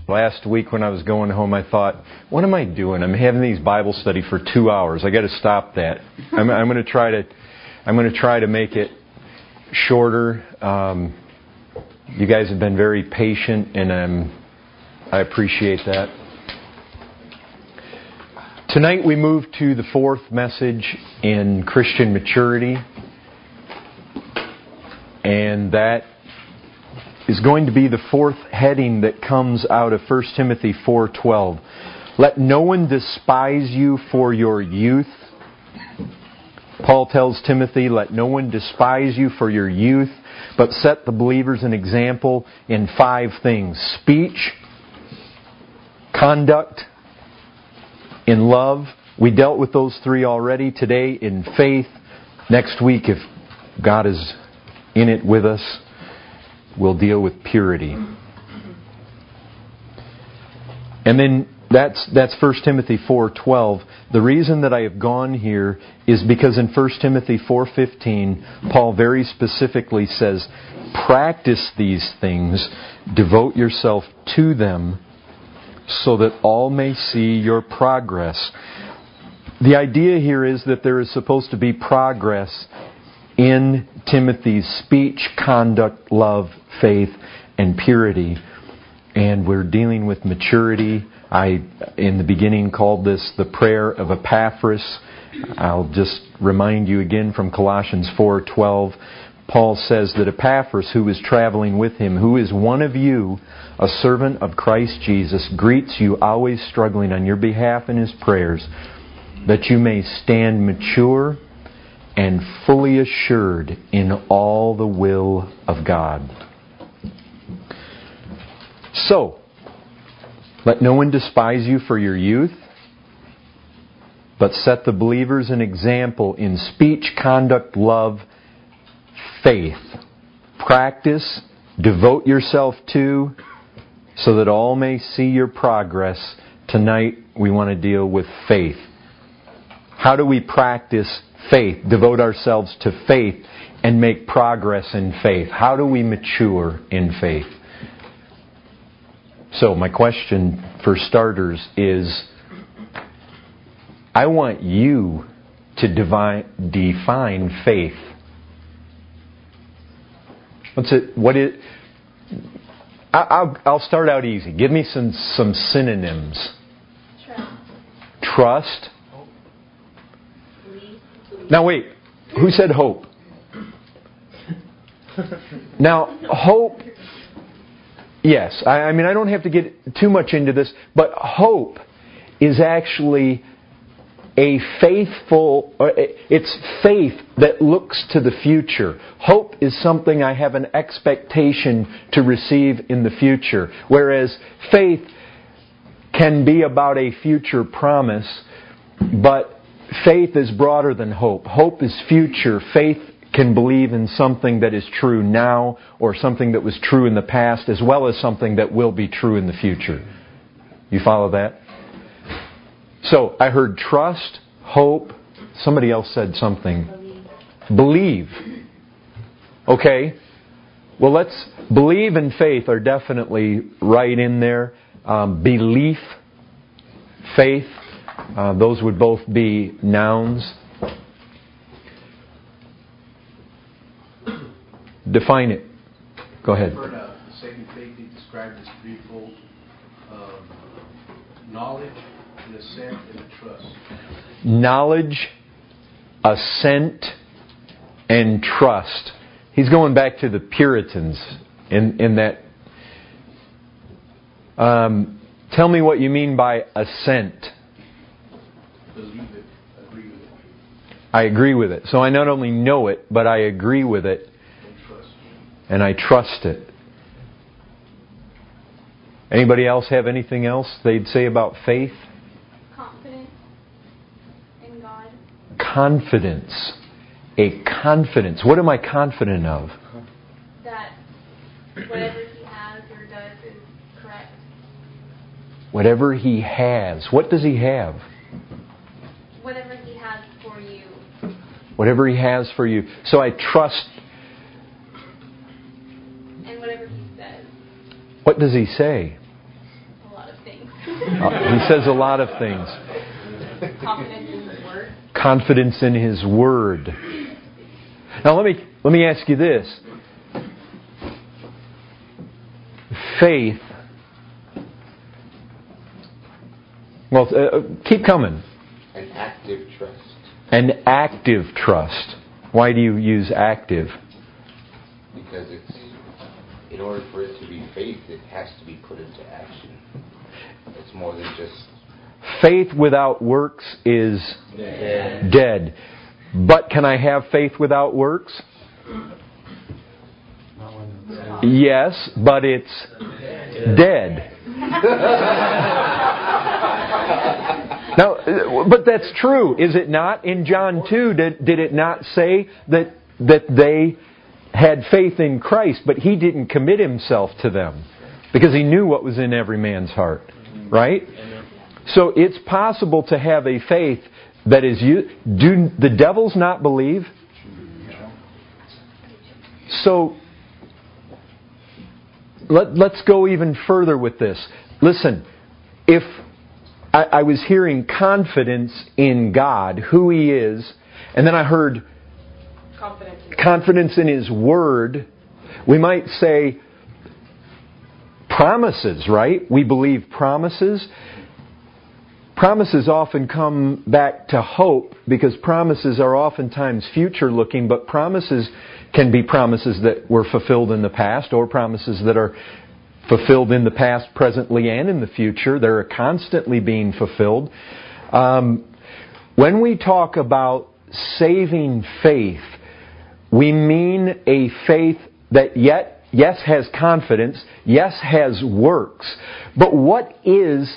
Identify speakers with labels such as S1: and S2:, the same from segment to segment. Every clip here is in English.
S1: Last week when I was going home, I thought, what am I doing? I'm having these Bible study for 2 hours. I got to stop that. I'm going to try to make it shorter. You guys have been very patient, and I appreciate that. Tonight we move to the fourth message in Christian maturity, and that is going to be the fourth heading that comes out of 1 Timothy 4:12. Let no one despise you for your youth. Paul tells Timothy, let no one despise you for your youth, but set the believers an example in 5 things: speech, conduct, in love. We dealt with those 3 already. Today in faith. Next week, if God is in it with us, we'll deal with purity. And then that's 1 Timothy 4:12. The reason that I have gone here is because in 1 Timothy 4:15, Paul very specifically says, practice these things, devote yourself to them, so that all may see your progress. The idea here is that there is supposed to be progress in Timothy's speech, conduct, love, faith, and purity. And we're dealing with maturity. I, in the beginning, called this the prayer of Epaphras. I'll just remind you again from Colossians 4:12. Paul says that Epaphras, who was traveling with him, who is one of you, a servant of Christ Jesus, greets you, always struggling on your behalf in his prayers, that you may stand mature and fully assured in all the will of God. So, let no one despise you for your youth, but set the believers an example in speech, conduct, love, faith. Practice, devote yourself to, so that all may see your progress. Tonight we want to deal with faith. How do we practice faith, devote ourselves to faith, and make progress in faith? How do we mature in faith? So my question for starters is, I want you to define faith. I'll start out easy. Give me some synonyms. Trust. Now wait, who said hope? Now, hope, yes. I mean, I don't have to get too much into this, but hope is actually it's faith that looks to the future. Hope is something I have an expectation to receive in the future. Whereas faith can be about a future promise, but faith is broader than hope. Hope is future. Faith can believe in something that is true now, or something that was true in the past, as well as something that will be true in the future. You follow that? So, I heard trust, hope. Somebody else said something. Believe. Okay. Well, believe and faith are definitely right in there. Belief, faith, those would both be nouns. Define it. Go ahead.
S2: I've heard the sacred faith be described as threefold: knowledge, an assent, and a trust.
S1: Knowledge, assent, and trust. He's going back to the Puritans in that. Tell me what you mean by assent.
S2: Believe it, agree with it.
S1: I agree with it. So I not only know it, but I agree with it. And I trust it. Anybody else have anything else they'd say about faith?
S3: Confidence in God.
S1: Confidence. A confidence. What am I confident of?
S3: That whatever He has or does is correct.
S1: Whatever He has. What does He have?
S3: Whatever He has for you.
S1: Whatever He has for you. So I trust.
S3: And whatever He says.
S1: What does He say? He says a lot of things.
S3: Confidence in His Word.
S1: Confidence in His Word. Now let me ask you this. Faith. Well, keep coming.
S4: An active trust.
S1: An active trust. Why do you use active?
S4: Because it's, in order for it to be faith, it has to be put into action. It's more than just...
S1: Faith without works is dead. But can I have faith without works? Yes, but it's dead. Now, but that's true, is it not? In John 2, did it not say that they had faith in Christ, but He didn't commit Himself to them because He knew what was in every man's heart, right? So it's possible to have a faith that is you. Do the devils not believe? So let's go even further with this. Listen, if I was hearing confidence in God, who He is, and then I heard confidence in His Word, we might say promises, right? We believe promises. Promises often come back to hope because promises are oftentimes future looking, but promises can be promises that were fulfilled in the past or promises that are fulfilled in the past, presently, and in the future. They're constantly being fulfilled. When we talk about saving faith, we mean a faith that yes has confidence, yes has works, but what is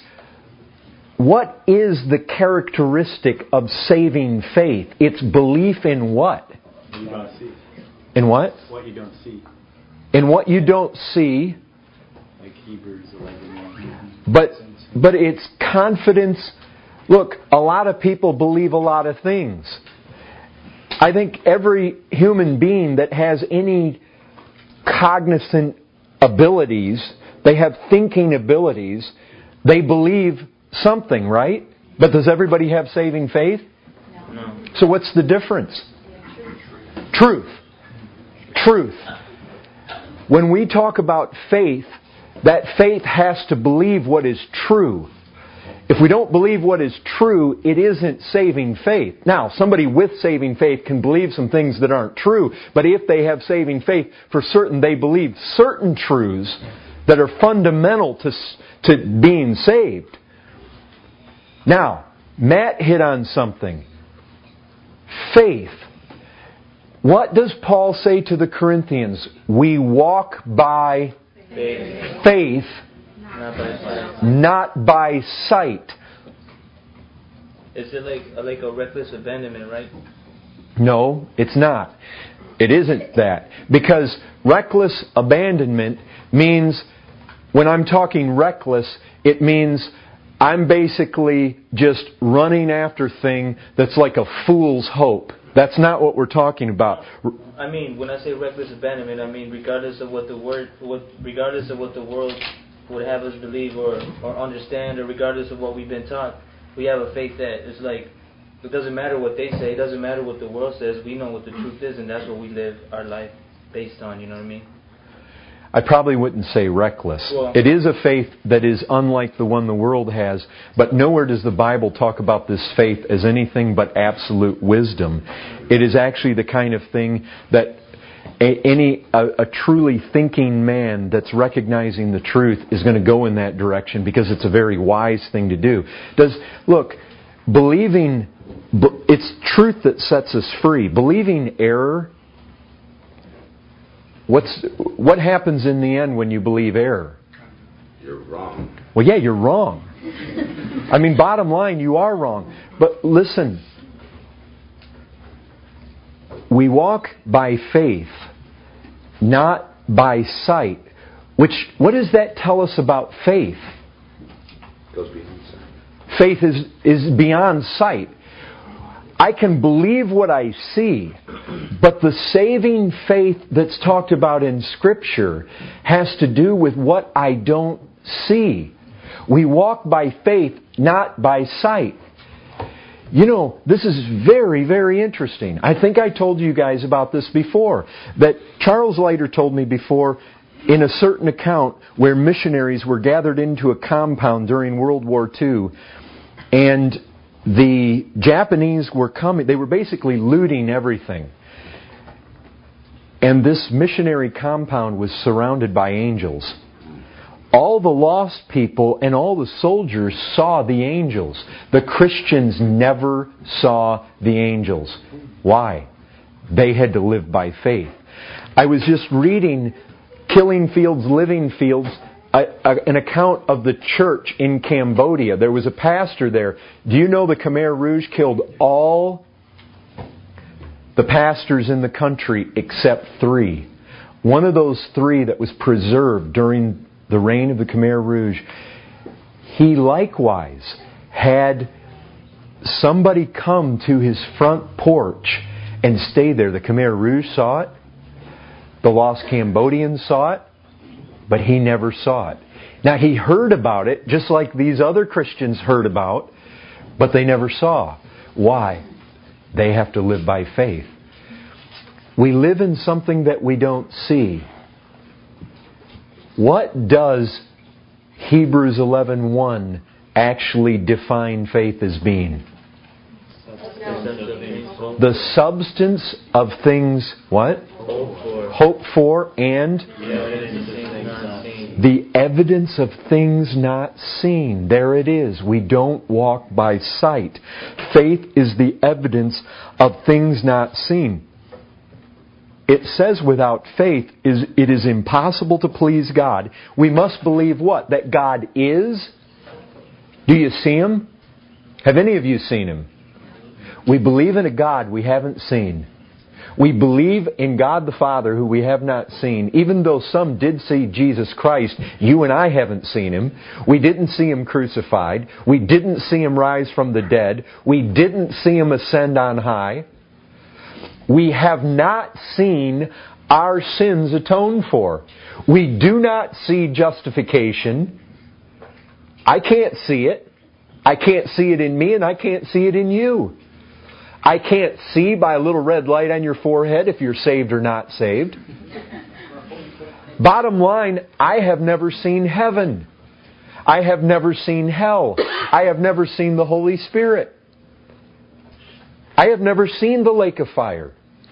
S1: the characteristic of saving faith? It's belief in what?
S5: You don't see.
S1: In what?
S5: What you don't see.
S1: In what you don't see.
S5: Like Hebrews 11.
S1: But it's confidence. Look, a lot of people believe a lot of things. I think every human being that has any cognizant abilities, they have thinking abilities, they believe something, right? But does everybody have saving faith?
S5: No.
S1: So what's the difference? Truth. When we talk about faith, that faith has to believe what is true. If we don't believe what is true, it isn't saving faith. Now, somebody with saving faith can believe some things that aren't true, but if they have saving faith, for certain they believe certain truths that are fundamental to being saved. Now, Matt hit on something. Faith. What does Paul say to the Corinthians? We walk by faith, not by sight.
S6: Is it like a reckless abandonment, right?
S1: No, it's not. It isn't that. Because reckless abandonment means, when I'm talking reckless, it means I'm basically just running after thing that's like a fool's hope. That's not what we're talking about.
S6: I mean, when I say reckless abandonment, I mean regardless of what the world would have us believe or understand, or regardless of what we've been taught, we have a faith that is like, it doesn't matter what they say, it doesn't matter what the world says, we know what the truth is, and that's what we live our life based on, you know what I mean?
S1: I probably wouldn't say reckless.
S6: Well,
S1: it is a faith that is unlike the one the world has, but nowhere does the Bible talk about this faith as anything but absolute wisdom. It is actually the kind of thing that a truly thinking man that's recognizing the truth is going to go in that direction because it's a very wise thing to do. Believing, it's truth that sets us free. Believing error, what happens in the end when you believe error?
S4: You're wrong.
S1: Well, yeah, you're wrong. I mean, bottom line, you are wrong. But listen, we walk by faith, not by sight. What does that tell us about faith?
S4: It goes beyond sight.
S1: Faith is beyond sight. I can believe what I see, but the saving faith that's talked about in Scripture has to do with what I don't see. We walk by faith, not by sight. You know, this is very, very interesting. I think I told you guys about this before. That Charles Leiter told me before, in a certain account where missionaries were gathered into a compound during World War II, and the Japanese were coming, they were basically looting everything. And this missionary compound was surrounded by angels. All the lost people and all the soldiers saw the angels. The Christians never saw the angels. Why? They had to live by faith. I was just reading Killing Fields, Living Fields, an account of the church in Cambodia. There was a pastor there. Do you know the Khmer Rouge killed all the pastors in the country except 3? One of those 3 that was preserved during the reign of the Khmer Rouge, he likewise had somebody come to his front porch and stay there. The Khmer Rouge saw it. The lost Cambodians saw it. But he never saw it. Now, he heard about it, just like these other Christians heard about, but they never saw. Why? They have to live by faith. We live in something that we don't see. What does Hebrews 11:1 actually define faith as being? The substance of things, what? Hope for, and the evidence of things not seen. There it is. We don't walk by sight. Faith is the evidence of things not seen. It says without faith it is impossible to please God. We must believe what? That God is. Do you see Him? Have any of you seen Him? We believe in a God we haven't seen. We believe in God the Father who we have not seen. Even though some did see Jesus Christ, you and I haven't seen Him. We didn't see Him crucified. We didn't see Him rise from the dead. We didn't see Him ascend on high. We have not seen our sins atoned for. We do not see justification. I can't see it. I can't see it in me, and I can't see it in you. I can't see by a little red light on your forehead if you're saved or not saved. Bottom line, I have never seen heaven. I have never seen hell. I have never seen the Holy Spirit. I have never seen the lake of fire.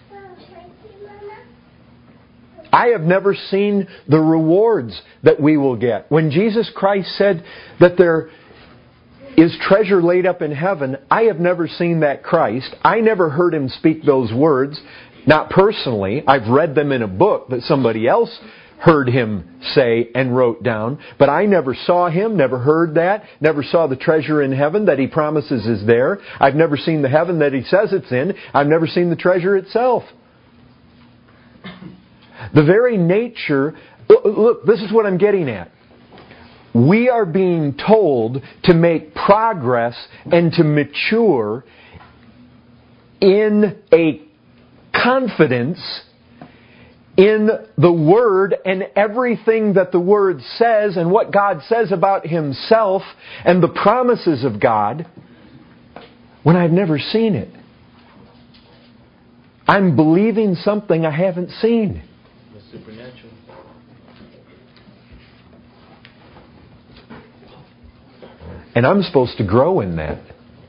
S1: I have never seen the rewards that we will get. When Jesus Christ said that there is treasure laid up in heaven, I have never seen that Christ. I never heard Him speak those words. Not personally. I've read them in a book that somebody else heard Him say and wrote down. But I never saw Him, never heard that, never saw the treasure in heaven that He promises is there. I've never seen the heaven that He says it's in. I've never seen the treasure itself. The very nature... Look, this is what I'm getting at. We are being told to make progress and to mature in a confidence in the Word and everything that the Word says and what God says about Himself and the promises of God when I've never seen it. I'm believing something I haven't seen.
S6: The supernatural.
S1: And I'm supposed to grow in that.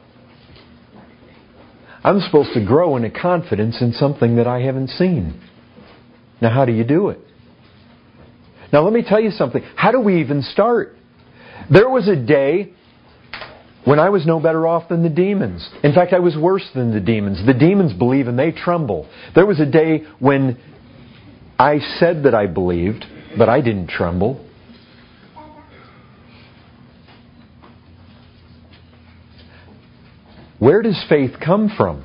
S1: I'm supposed to grow in a confidence in something that I haven't seen. Now, how do you do it? Now, let me tell you something. How do we even start? There was a day when I was no better off than the demons. In fact, I was worse than the demons. The demons believe and they tremble. There was a day when I said that I believed, but I didn't tremble. Where does faith come from?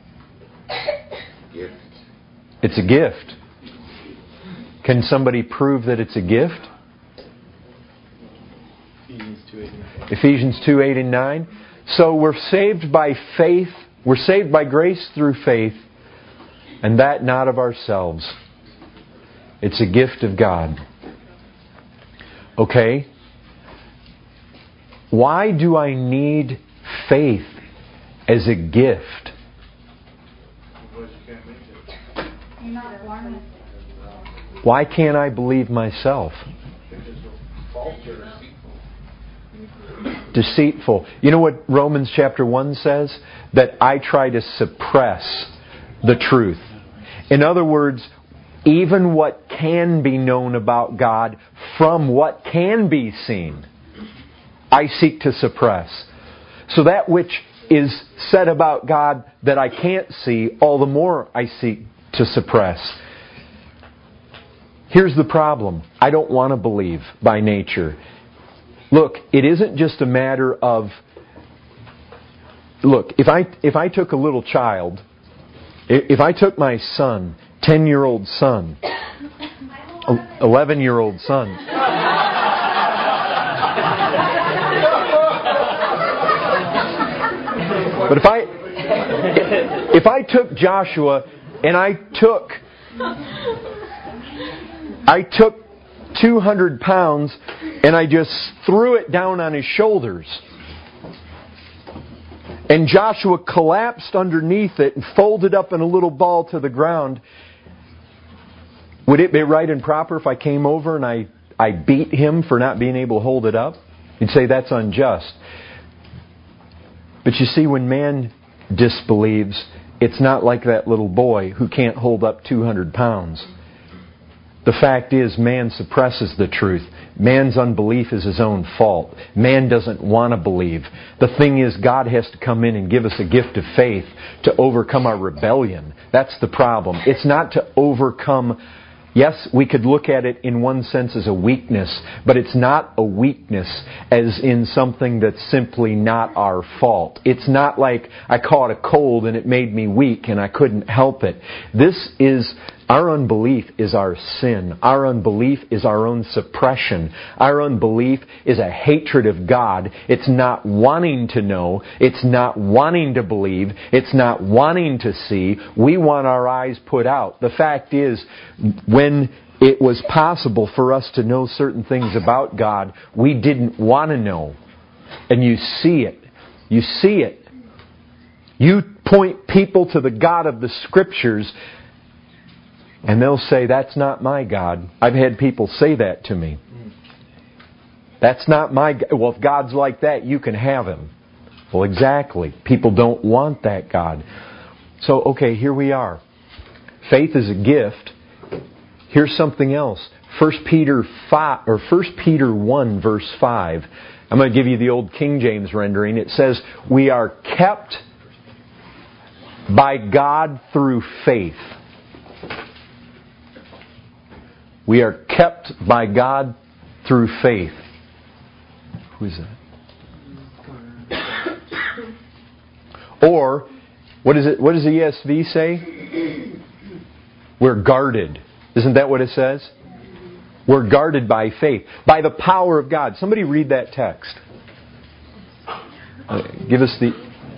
S4: Gift.
S1: It's a gift. Can somebody prove that it's a gift? Ephesians 2, 8 and 9. So we're saved by faith. We're saved by grace through faith. And that not of ourselves. It's a gift of God. Okay? Why do I need faith as a gift?
S7: You're not born with it.
S1: Why can't I believe myself? Deceitful. You know what Romans chapter 1 says? That I try to suppress the truth. In other words, even what can be known about God from what can be seen, I seek to suppress. So that which is said about God that I can't see, all the more I seek to suppress. Here's the problem. I don't want to believe by nature. Look, it isn't just a matter of... Look, if I took a little child, if I took my son, 10-year-old son, 11-year-old son... But if I took Joshua and I took 200 pounds and I just threw it down on his shoulders, and Joshua collapsed underneath it and folded up in a little ball to the ground, would it be right and proper if I came over and I beat him for not being able to hold it up? You'd say that's unjust. But you see, when man disbelieves, it's not like that little boy who can't hold up 200 pounds. The fact is, man suppresses the truth. Man's unbelief is his own fault. Man doesn't want to believe. The thing is, God has to come in and give us a gift of faith to overcome our rebellion. That's the problem. It's not to overcome... Yes, we could look at it in one sense as a weakness, but it's not a weakness as in something that's simply not our fault. It's not like I caught a cold and it made me weak and I couldn't help it. Our unbelief is our sin. Our unbelief is our own suppression. Our unbelief is a hatred of God. It's not wanting to know. It's not wanting to believe. It's not wanting to see. We want our eyes put out. The fact is, when it was possible for us to know certain things about God, we didn't want to know. And you see it. You see it. You point people to the God of the Scriptures, and they'll say, that's not my God. I've had people say that to me. That's not my God. Well, if God's like that, you can have Him. Well, exactly. People don't want that God. So, okay, here we are. Faith is a gift. Here's something else. 1 Peter 1, verse 5. I'm going to give you the old King James rendering. It says, we are kept by God through faith. We are kept by God through faith. Who is that? Or, what does the ESV say? We're guarded. Isn't that what it says? We're guarded by faith. By the power of God. Somebody read that text. Give us the...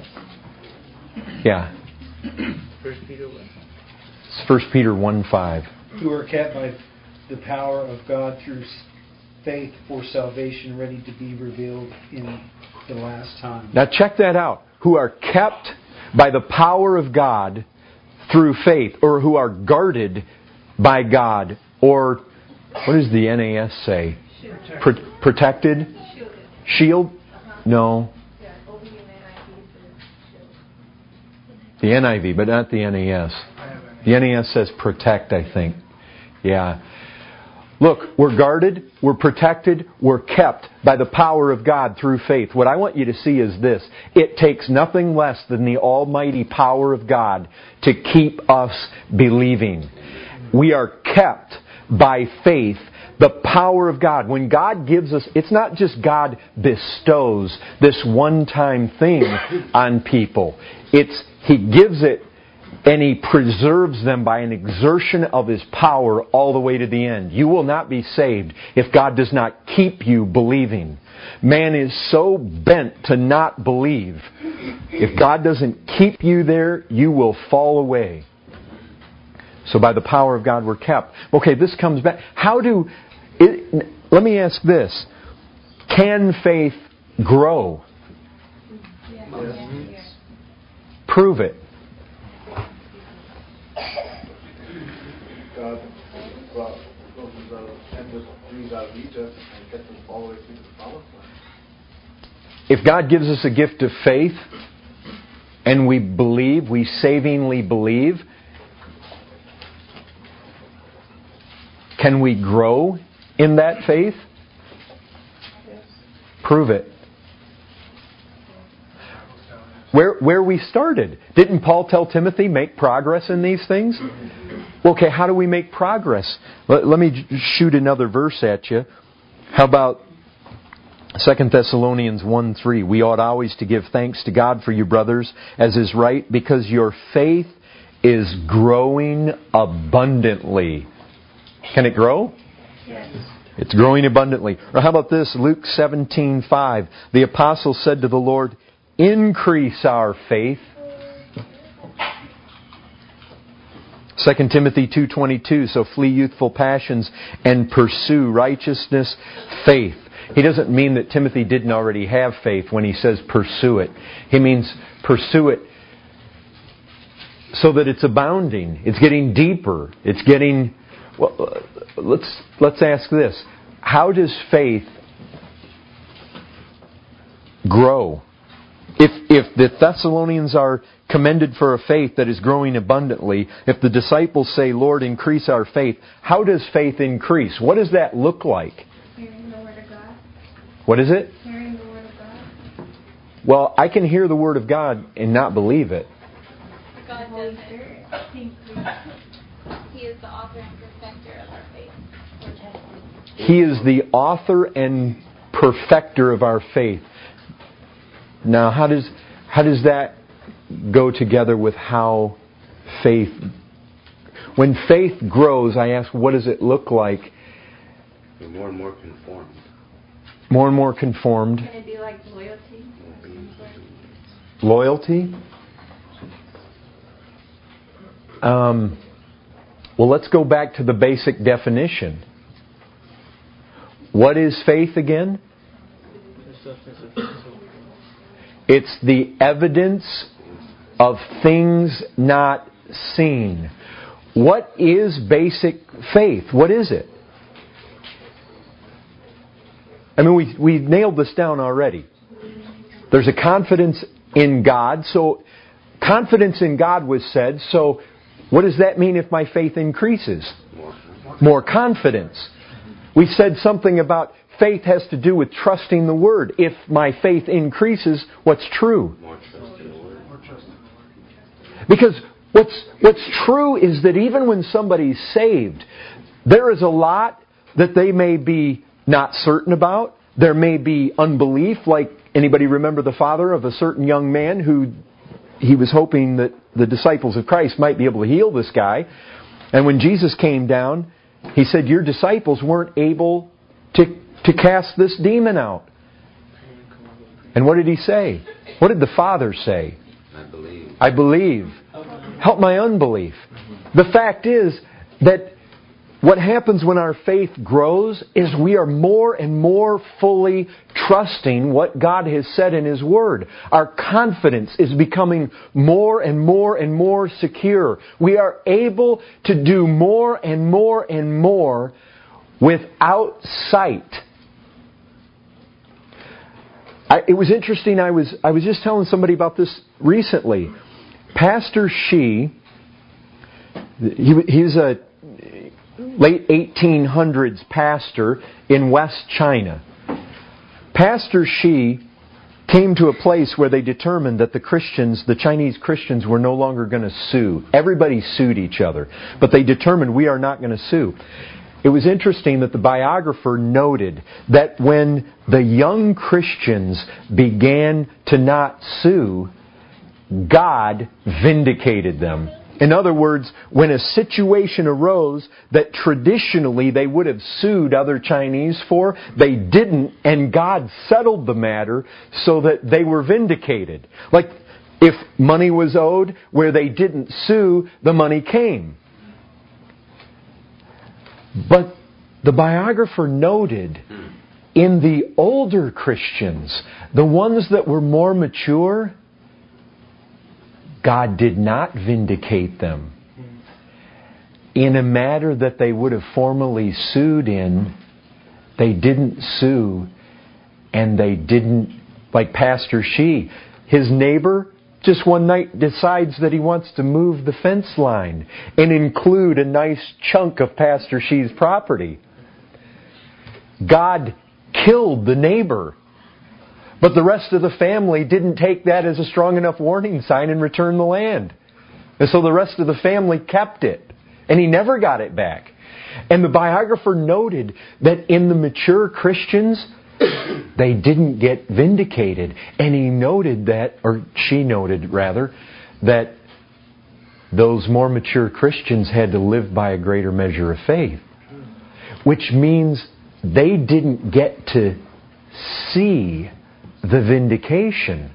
S1: Yeah.
S6: 1 Peter 1.
S1: It's 1 Peter 1:5.
S8: Who are kept by the power of God through faith for salvation ready to be revealed in the last time.
S1: Now check that out. Who are kept by the power of God through faith, or who are guarded by God, or what does the NAS say? Protected? Shield? No. The NIV, but not the NAS. The NAS says protect, I think. Yeah. Look, we're guarded, we're protected, we're kept by the power of God through faith. What I want you to see is this. It takes nothing less than the almighty power of God to keep us believing. We are kept by faith, the power of God. When God gives us, it's not just God bestows this one-time thing on people. He gives it, and He preserves them by an exertion of His power all the way to the end. You will not be saved if God does not keep you believing. Man is so bent to not believe. If God doesn't keep you there, you will fall away. So by the power of God we're kept. Okay, this comes back. Let me ask this. Can faith grow? Prove it.
S2: God brought Moses out of endless dreams out of Egypt and kept them all the way through the promised land.
S1: If God gives us a gift of faith, and we believe, we savingly believe, can we grow in that faith? Prove it. Where we started. Didn't Paul tell Timothy, make progress in these things? Okay, how do we make progress? Let me shoot another verse at you. How about 2 Thessalonians 1:3? We ought always to give thanks to God for you, brothers, as is right, because your faith is growing abundantly. Can it grow?
S3: Yes.
S1: It's growing abundantly. Or how about this? Luke 17:5. The apostle said to the Lord, increase our faith. 2 Timothy 2:22. So flee youthful passions and pursue righteousness, faith. He doesn't mean that Timothy didn't already have faith when he says pursue it. He means pursue it so that it's abounding. It's getting deeper. It's getting... Well, let's ask this. How does faith grow? If the Thessalonians are commended for a faith that is growing abundantly, if the disciples say, Lord, increase our faith, how does faith increase? What does that look like?
S3: Hearing the Word of God.
S1: What is it?
S3: Hearing the Word of God.
S1: Well, I can hear the Word of God and not believe it.
S3: God does it. He is the author and perfecter of our faith.
S1: He is the author and perfecter of our faith. Now, how does that go together with how faith... When faith grows, I ask, what does it look like?
S4: You're more and more conformed.
S1: More and more conformed.
S7: Can it be like loyalty?
S1: Loyalty? Well, let's go back to the basic definition. What is faith again? It's the evidence of things not seen. What is basic faith? What is it? I mean, we nailed this down already. There's a confidence in God. So, confidence in God was said. So, what does that mean if my faith increases? More confidence. We said something about faith has to do with trusting the Word. If my faith increases, what's true?
S4: More trust in the Word.
S1: Because what's true is that even when somebody's saved, there is a lot that they may be not certain about. There may be unbelief, like anybody remember the father of a certain young man who he was hoping that the disciples of Christ might be able to heal this guy. And when Jesus came down, He said, your disciples weren't able to cast this demon out. And what did He say? What did the Father say? I believe. Help my unbelief. The fact is that what happens when our faith grows is we are more and more fully trusting what God has said in His Word. Our confidence is becoming more and more and more secure. We are able to do more and more and more without sight. It was interesting. I was just telling somebody about this recently. Pastor Shi, he's a late 1800s pastor in West China. Pastor Shi came to a place where they determined that the Chinese Christians were no longer going to sue. Everybody sued each other. But they determined we are not going to sue. It was interesting that the biographer noted that when the young Christians began to not sue, God vindicated them. In other words, when a situation arose that traditionally they would have sued other Chinese for, they didn't, and God settled the matter so that they were vindicated. Like, if money was owed where they didn't sue, the money came. But the biographer noted in the older Christians, the ones that were more mature, God did not vindicate them. In a matter that they would have formally sued in, they didn't sue, and they didn't, like Pastor Shee, his neighbor just one night decides that he wants to move the fence line and include a nice chunk of Pastor Shee's property. God killed the neighbor, but the rest of the family didn't take that as a strong enough warning sign and return the land. And so the rest of the family kept it. And he never got it back. And the biographer noted that in the mature Christians, they didn't get vindicated. And he noted that, or she noted rather, that those more mature Christians had to live by a greater measure of faith. Which means they didn't get to see the vindication.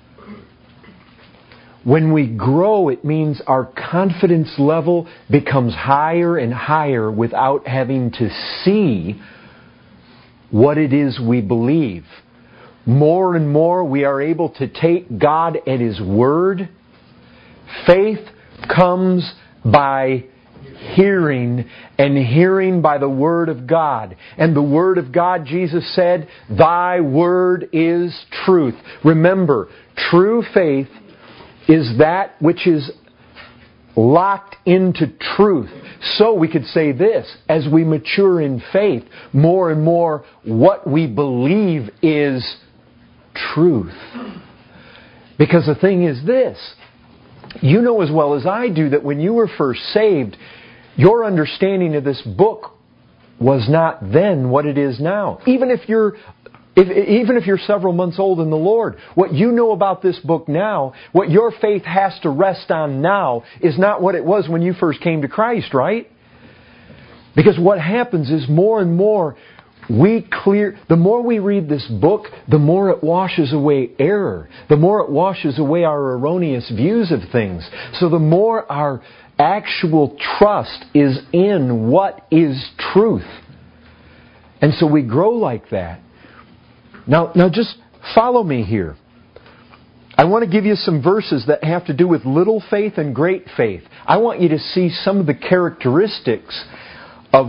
S1: When we grow, it means our confidence level becomes higher and higher without having to see what it is we believe. More and more we are able to take God at His Word. Faith comes by hearing, and hearing by the Word of God. And the Word of God, Jesus said, Thy Word is truth. Remember, true faith is that which is locked into truth. So we could say this, as we mature in faith, more and more what we believe is truth. Because the thing is this, you know as well as I do that when you were first saved, your understanding of this book was not then what it is now. Even if you're several months old in the Lord, what you know about this book now, what your faith has to rest on now, is not what it was when you first came to Christ, right? Because what happens is more and more the more we read this book, the more it washes away error. The more it washes away our erroneous views of things. So the more our actual trust is in what is truth. And so we grow like that. Now just follow me here. I want to give you some verses that have to do with little faith and great faith. I want you to see some of the characteristics of,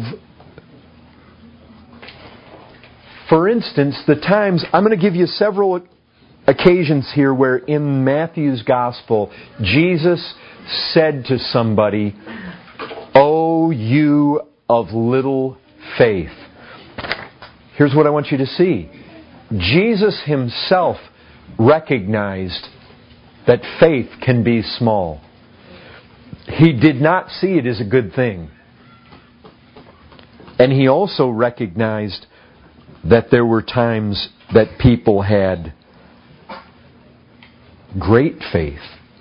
S1: for instance, the times, I'm going to give you several occasions here where in Matthew's Gospel, Jesus said to somebody, "O you of little faith." Here's what I want you to see. Jesus Himself recognized that faith can be small. He did not see it as a good thing. And He also recognized that there were times that people had great faith.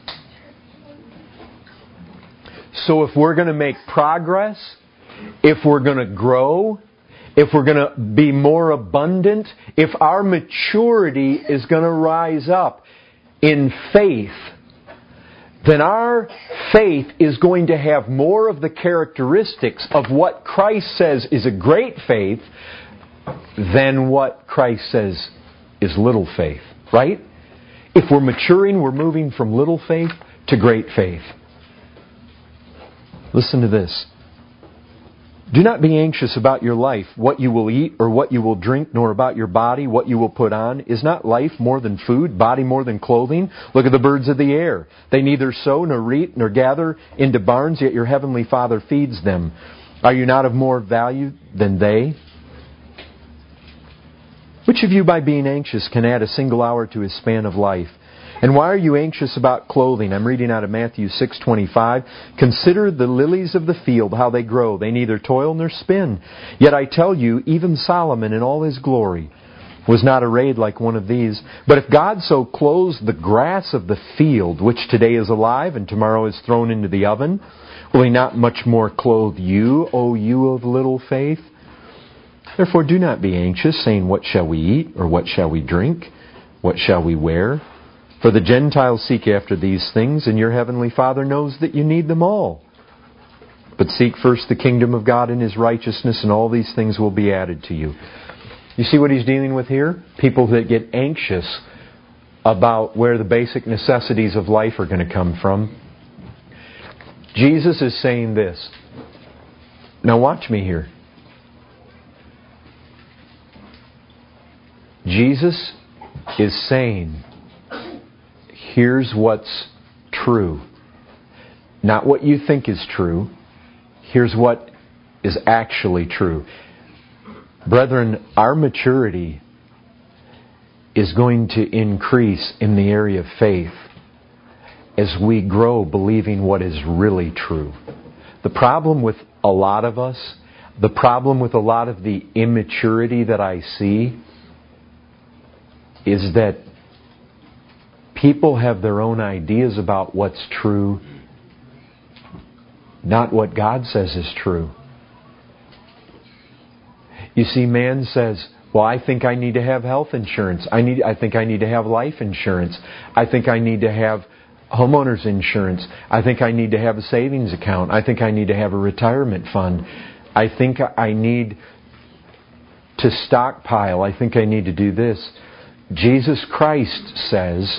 S1: So if we're going to make progress, if we're going to grow, if we're going to be more abundant, if our maturity is going to rise up in faith, then our faith is going to have more of the characteristics of what Christ says is a great faith than what Christ says is little faith. Right? If we're maturing, we're moving from little faith to great faith. Listen to this. Do not be anxious about your life, what you will eat or what you will drink, nor about your body, what you will put on. Is not life more than food, body more than clothing? Look at the birds of the air. They neither sow nor reap nor gather into barns, yet your heavenly Father feeds them. Are you not of more value than they? Which of you by being anxious can add a single hour to his span of life? And why are you anxious about clothing? I'm reading out of Matthew 6:25. Consider the lilies of the field, how they grow. They neither toil nor spin. Yet I tell you, even Solomon in all his glory was not arrayed like one of these. But if God so clothes the grass of the field, which today is alive and tomorrow is thrown into the oven, will He not much more clothe you, O you of little faith? Therefore do not be anxious, saying, what shall we eat, or what shall we drink? What shall we wear? For the Gentiles seek after these things, and your heavenly Father knows that you need them all. But seek first the kingdom of God and His righteousness, and all these things will be added to you. You see what he's dealing with here? People that get anxious about where the basic necessities of life are going to come from. Jesus is saying this. Now watch me here. Jesus is saying, here's what's true. Not what you think is true. Here's what is actually true. Brethren, our maturity is going to increase in the area of faith as we grow believing what is really true. The problem with a lot of us, the problem with a lot of the immaturity that I see, is that people have their own ideas about what's true, not what God says is true. You see, man says, well, I think I need to have health insurance. I think I need to have life insurance. I think I need to have homeowner's insurance. I think I need to have a savings account. I think I need to have a retirement fund. I think I need to stockpile. I think I need to do this. Jesus Christ says,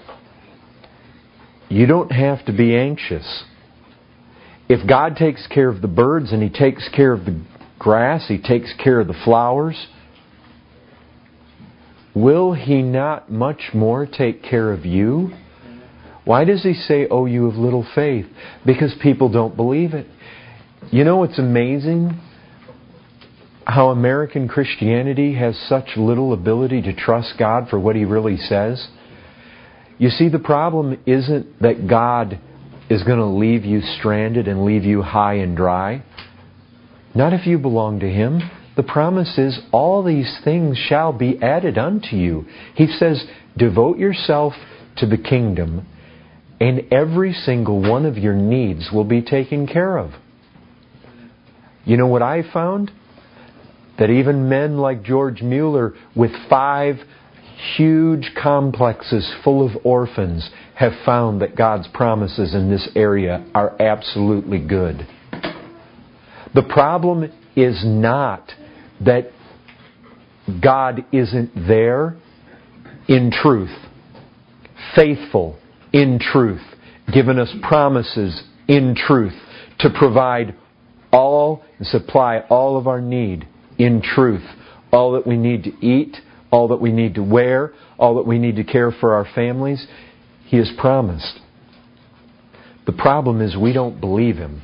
S1: you don't have to be anxious. If God takes care of the birds and He takes care of the grass, He takes care of the flowers, will He not much more take care of you? Why does He say, oh, you have little faith? Because people don't believe it. You know, it's amazing how American Christianity has such little ability to trust God for what He really says. You see, the problem isn't that God is going to leave you stranded and leave you high and dry. Not if you belong to Him. The promise is, all these things shall be added unto you. He says, devote yourself to the kingdom, and every single one of your needs will be taken care of. You know what I found? That even men like George Mueller, with 5 huge complexes full of orphans, have found that God's promises in this area are absolutely good. The problem is not that God isn't there in truth, faithful in truth, given us promises in truth to provide all and supply all of our need in truth. All that we need to eat, all that we need to wear, all that we need to care for our families, He has promised. The problem is we don't believe Him.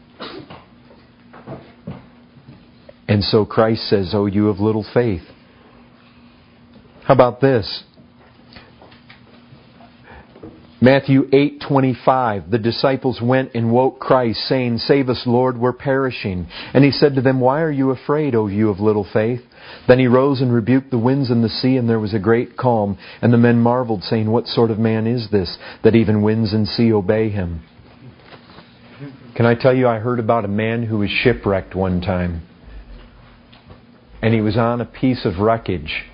S1: And so Christ says, oh, you have little faith. How about this? Matthew 8:25, the disciples went and woke Christ, saying, save us, Lord, we're perishing. And He said to them, why are you afraid, O you of little faith? Then He rose and rebuked the winds and the sea, and there was a great calm. And the men marveled, saying, what sort of man is this, that even winds and sea obey Him? Can I tell you, I heard about a man who was shipwrecked one time. And he was on a piece of wreckage.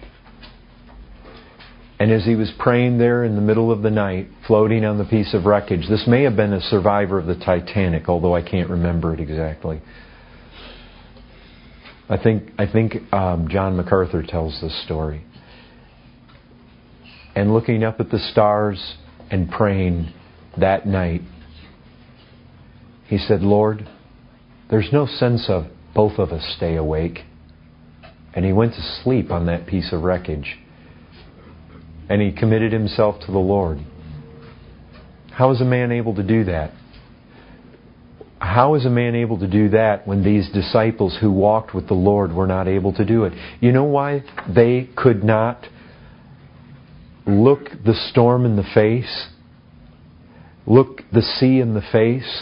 S1: And as he was praying there in the middle of the night, floating on the piece of wreckage, this may have been a survivor of the Titanic, although I can't remember it exactly. I think John MacArthur tells this story. And looking up at the stars and praying that night, he said, Lord, there's no sense of both of us stay awake. And he went to sleep on that piece of wreckage. And he committed himself to the Lord. How is a man able to do that? How is a man able to do that when these disciples who walked with the Lord were not able to do it? You know why they could not look the storm in the face, look the sea in the face,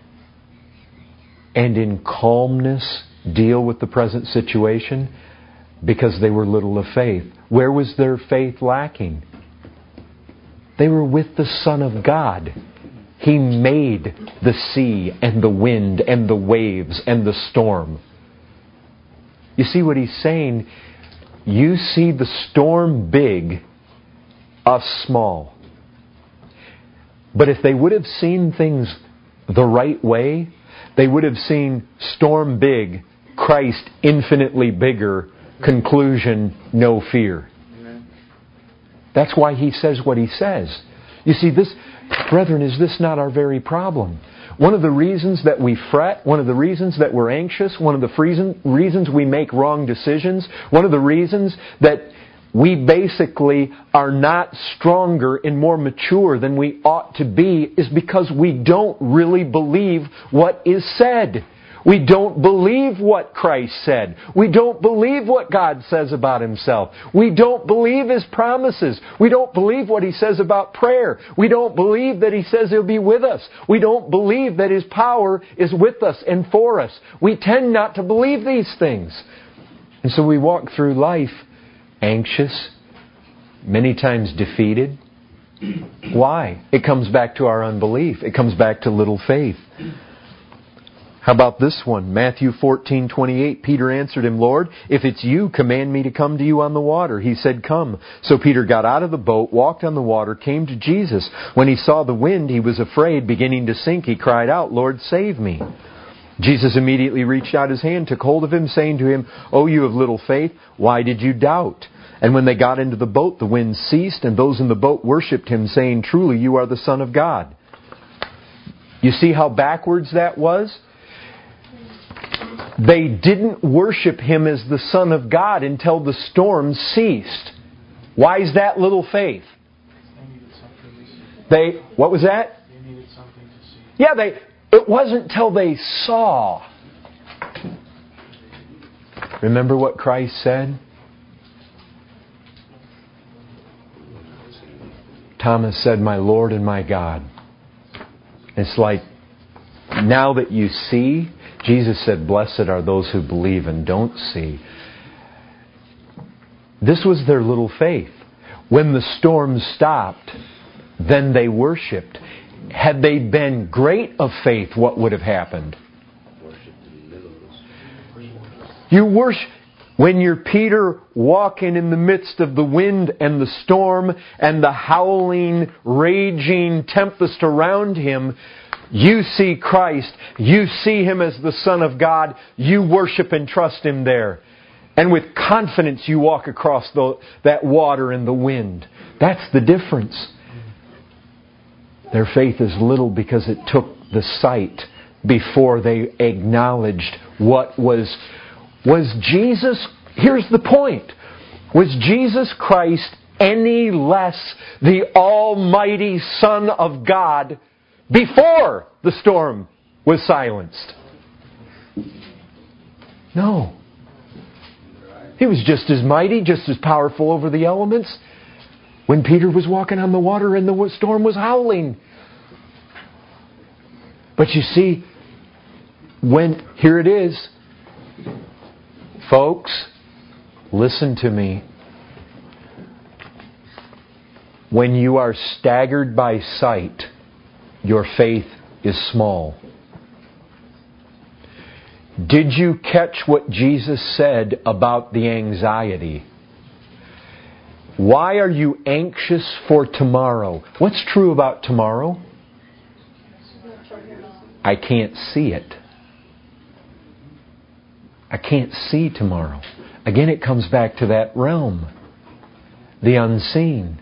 S1: and in calmness deal with the present situation? Because they were little of faith. Where was their faith lacking? They were with the Son of God. He made the sea and the wind and the waves and the storm. You see what He's saying? You see the storm big, us small. But if they would have seen things the right way, they would have seen storm big, Christ infinitely bigger, conclusion, no fear. That's why He says what He says. You see, this, brethren, is this not our very problem? One of the reasons that we fret, one of the reasons that we're anxious, one of the reasons we make wrong decisions, one of the reasons that we basically are not stronger and more mature than we ought to be is because we don't really believe what is said. We don't believe what Christ said. We don't believe what God says about Himself. We don't believe His promises. We don't believe what He says about prayer. We don't believe that He says He'll be with us. We don't believe that His power is with us and for us. We tend not to believe these things. And so we walk through life anxious, many times defeated. Why? It comes back to our unbelief. It comes back to little faith. How about this one? Matthew 14:28. Peter answered Him, Lord, if it's You, command me to come to You on the water. He said, come. So Peter got out of the boat, walked on the water, came to Jesus. When he saw the wind, he was afraid. Beginning to sink, he cried out, Lord, save me. Jesus immediately reached out His hand, took hold of him, saying to him, O you of little faith, why did you doubt? And when they got into the boat, the wind ceased, and those in the boat worshipped Him, saying, truly You are the Son of God. You see how backwards that was? They didn't worship Him as the Son of God until the storm ceased. Why is that little faith? What was that?
S2: They needed something to see.
S1: Yeah, it wasn't till they saw. Remember what Christ said? Thomas said, my Lord and my God. It's like, now that you see, Jesus said, blessed are those who believe and don't see. This was their little faith. When the storm stopped, then they worshipped. Had they been great of faith, what would have happened? You worship. When you're Peter walking in the midst of the wind and the storm and the howling, raging tempest around him, you see Christ. You see Him as the Son of God. You worship and trust Him there. And with confidence you walk across that water and the wind. That's the difference. Their faith is little because it took the sight before they acknowledged what was Jesus. Here's the point. Was Jesus Christ any less the Almighty Son of God before the storm was silenced? No. He was just as mighty, just as powerful over the elements when Peter was walking on the water and the storm was howling. But you see, here it is. Folks, listen to me. When you are staggered by sight, your faith is small. Did you catch what Jesus said about the anxiety? Why are you anxious for tomorrow? What's true about tomorrow? I can't see it. I can't see tomorrow. Again, it comes back to that realm. The unseen.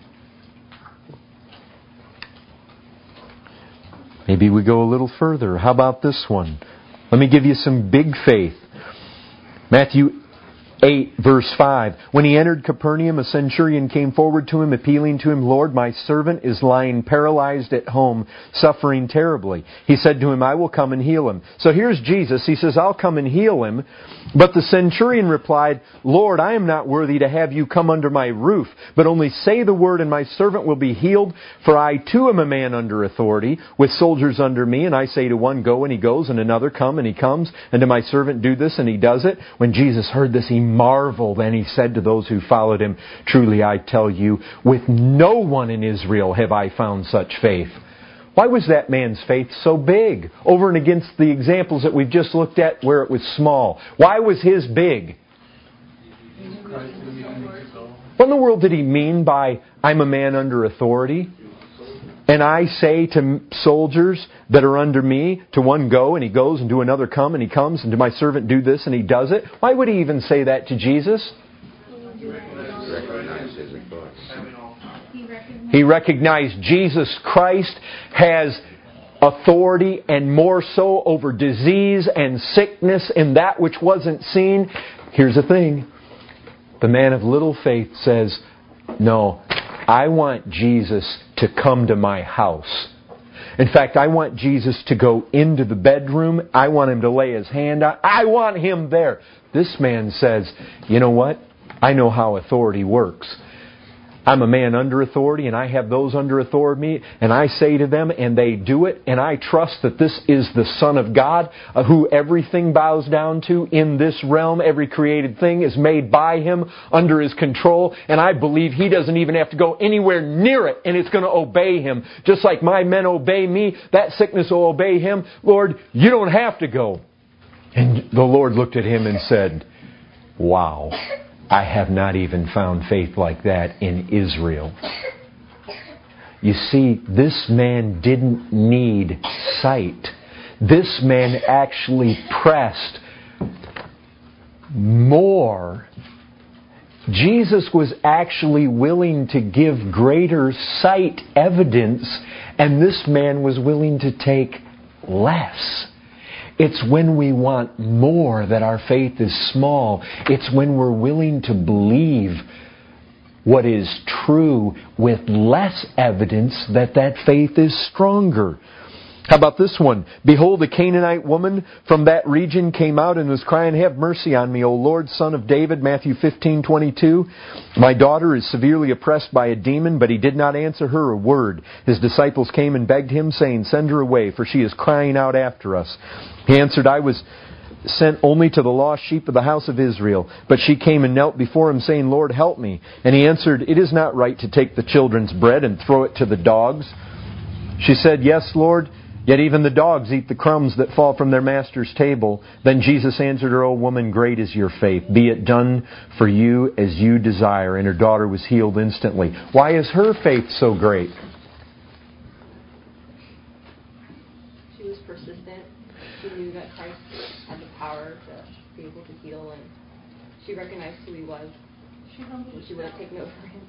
S1: Maybe we go a little further. How about this one? Let me give you some big faith. Matthew 8, verse 5. When he entered Capernaum, a centurion came forward to him, appealing to him, Lord, my servant is lying paralyzed at home, suffering terribly. He said to him, I will come and heal him. So here's Jesus. He says, I'll come and heal him. But the centurion replied, Lord, I am not worthy to have you come under my roof, but only say the word and my servant will be healed. For I too am a man under authority, with soldiers under me, and I say to one, go, and he goes, and another, come, and he comes, and to my servant, do this, and he does it. When Jesus heard this, he marveled, and he said to those who followed him, truly I tell you, with no one in Israel have I found such faith. Why was that man's faith so big? Over and against the examples that we've just looked at where it was small. Why was his big? What in the world did he mean by, I'm a man under authority? And I say to soldiers that are under me, to one go, and he goes, and to another come, and he comes, and to my servant do this, and he does it. Why would he even say that to Jesus? He recognized Jesus Christ has authority, and more so over disease and sickness and that which wasn't seen. Here's the thing. The man of little faith says, no, I want Jesus to come to my house. In fact, I want Jesus to go into the bedroom. I want Him to lay His hand on. I want Him there. This man says, you know what? I know how authority works. I'm a man under authority, and I have those under authority, and I say to them, and they do it, and I trust that this is the Son of God, who everything bows down to in this realm. Every created thing is made by Him, under His control, and I believe He doesn't even have to go anywhere near it, and it's going to obey Him. Just like my men obey me, that sickness will obey Him. Lord, you don't have to go. And the Lord looked at him and said, wow, I have not even found faith like that in Israel. You see, this man didn't need sight. This man actually pressed more. Jesus was actually willing to give greater sight evidence, and this man was willing to take less. It's when we want more that our faith is small. It's when we're willing to believe what is true with less evidence that faith is stronger. How about this one? Behold, a Canaanite woman from that region came out and was crying, have mercy on me, O Lord, Son of David. Matthew 15:22. My daughter is severely oppressed by a demon, but He did not answer her a word. His disciples came and begged Him, saying, send her away, for she is crying out after us. He answered, I was sent only to the lost sheep of the house of Israel. But she came and knelt before Him, saying, Lord, help me. And He answered, it is not right to take the children's bread and throw it to the dogs. She said, yes, Lord. Yet even the dogs eat the crumbs that fall from their master's table. Then Jesus answered her, O woman, great is your faith. Be it done for you as you desire. And her daughter was healed instantly. Why is her faith so great?
S9: She was persistent. She knew that Christ had the power to be able to heal, and she recognized who He was. She would have taken over Him.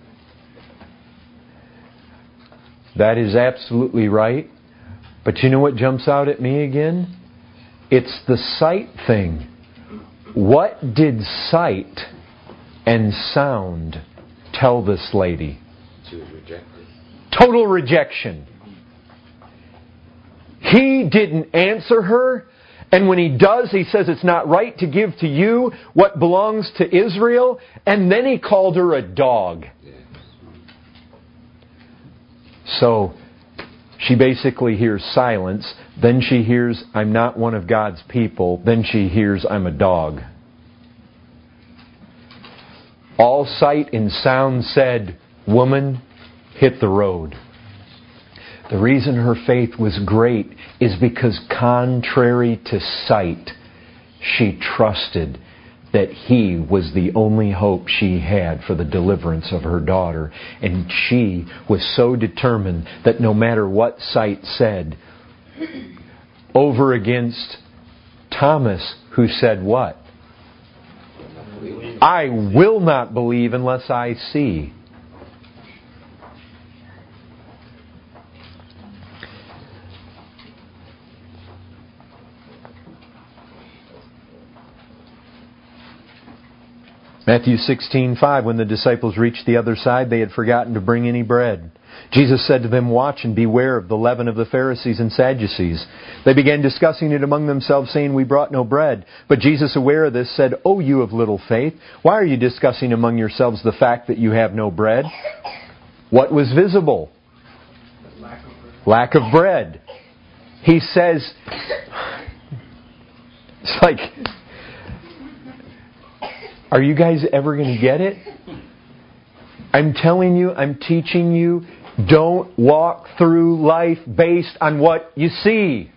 S1: That is absolutely right. But you know what jumps out at me again? It's the sight thing. What did sight and sound tell this lady?
S4: She was rejected.
S1: Total rejection. He didn't answer her. And when He does, He says it's not right to give to you what belongs to Israel. And then He called her a dog.
S4: Yes.
S1: So she basically hears silence. Then she hears, I'm not one of God's people. Then she hears, I'm a dog. All sight and sound said, woman, hit the road. The reason her faith was great is because contrary to sight, she trusted that He was the only hope she had for the deliverance of her daughter. And she was so determined that no matter what sight said, over against Thomas, who said what? I will not believe unless I see. Matthew 16:5, when the disciples reached the other side, they had forgotten to bring any bread. Jesus said to them, watch and beware of the leaven of the Pharisees and Sadducees. They began discussing it among themselves, saying, we brought no bread. But Jesus, aware of this, said, O you of little faith, why are you discussing among yourselves the fact that you have no bread? What was visible? Lack of bread. He says, it's like, are you guys ever going to get it? I'm telling you, I'm teaching you, don't walk through life based on what you see.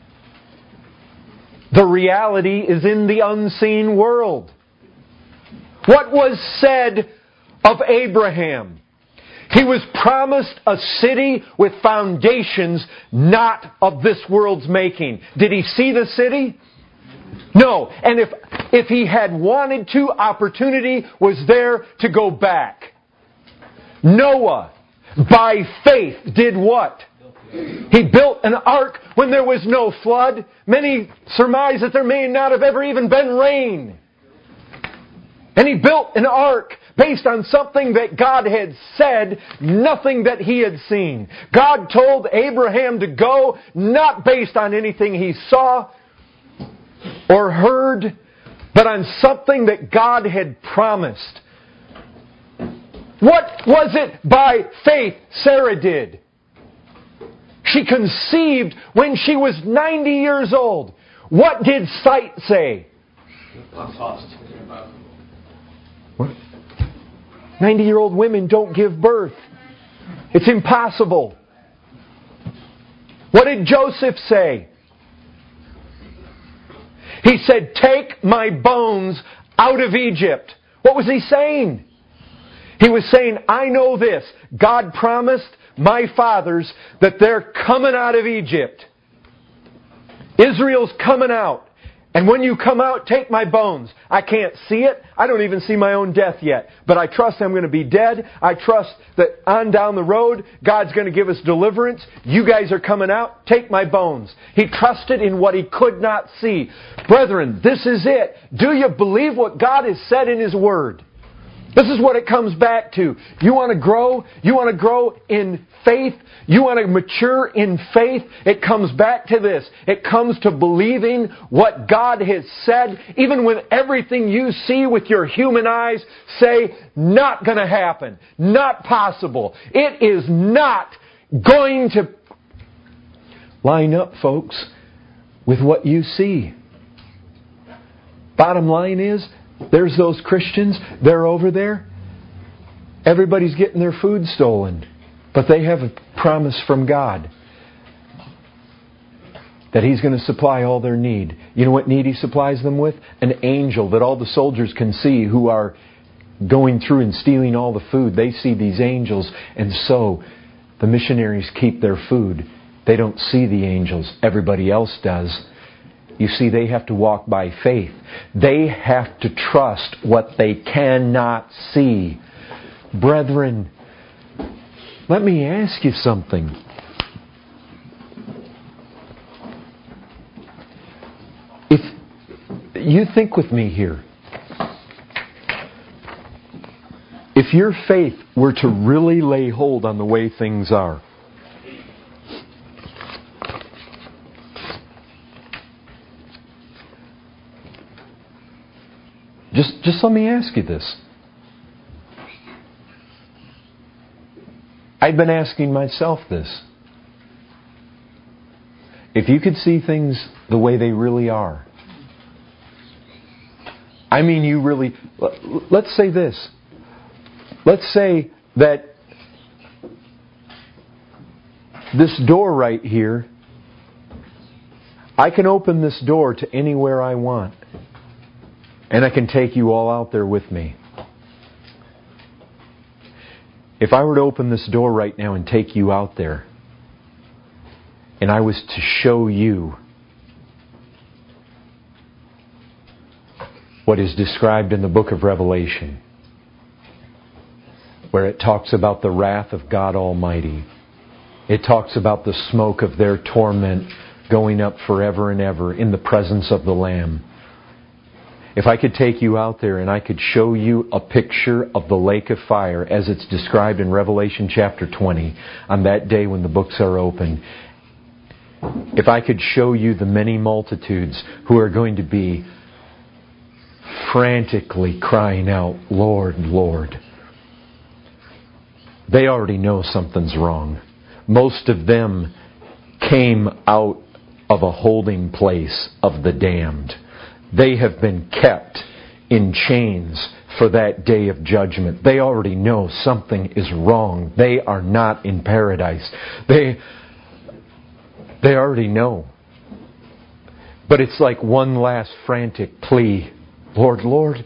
S1: The reality is in the unseen world. What was said of Abraham? He was promised a city with foundations not of this world's making. Did he see the city? No. And if he had wanted to, opportunity was there to go back. Noah, by faith, did what? He built an ark when there was no flood. Many surmise that there may not have ever even been rain. And he built an ark based on something that God had said, nothing that he had seen. God told Abraham to go, not based on anything he saw or heard, but on something that God had promised. What was it by faith Sarah did? She conceived when she was 90 years old. What did sight say? What? 90-year-old women don't give birth. It's impossible. What did Joseph say? He said, "Take my bones out of Egypt." What was he saying? He was saying, I know this. God promised my fathers that they're coming out of Egypt. Israel's coming out. And when you come out, take my bones. I can't see it. I don't even see my own death yet. But I trust I'm going to be dead. I trust that on down the road, God's going to give us deliverance. You guys are coming out. Take my bones. He trusted in what he could not see. Brethren, this is it. Do you believe what God has said in His Word? This is what it comes back to. You want to grow? You want to grow in faith? You want to mature in faith? It comes back to this. It comes to believing what God has said, even when everything you see with your human eyes say, not going to happen, not possible. It is not going to line up, folks, with what you see. Bottom line is, there's those Christians, they're over there. Everybody's getting their food stolen. But they have a promise from God that He's going to supply all their need. You know what need He supplies them with? An angel that all the soldiers can see who are going through and stealing all the food. They see these angels, and so the missionaries keep their food. They don't see the angels. Everybody else does. You see, they have to walk by faith. They have to trust what they cannot see. Brethren, let me ask you something. If you think with me here, if your faith were to really lay hold on the way things are, Just let me ask you this. I've been asking myself this. If you could see things the way they really are, I mean you really... Let's say this. Let's say that this door right here, I can open this door to anywhere I want. And I can take you all out there with me. If I were to open this door right now and take you out there, and I was to show you what is described in the book of Revelation, where it talks about the wrath of God Almighty. It talks about the smoke of their torment going up forever and ever in the presence of the Lamb. If I could take you out there and I could show you a picture of the lake of fire as it's described in Revelation chapter 20 on that day when the books are open, if I could show you the many multitudes who are going to be frantically crying out, Lord, Lord, they already know something's wrong. Most of them came out of a holding place of the damned. They have been kept in chains for that day of judgment. They already know something is wrong. They are not in paradise. They already know. But it's like one last frantic plea. Lord, Lord.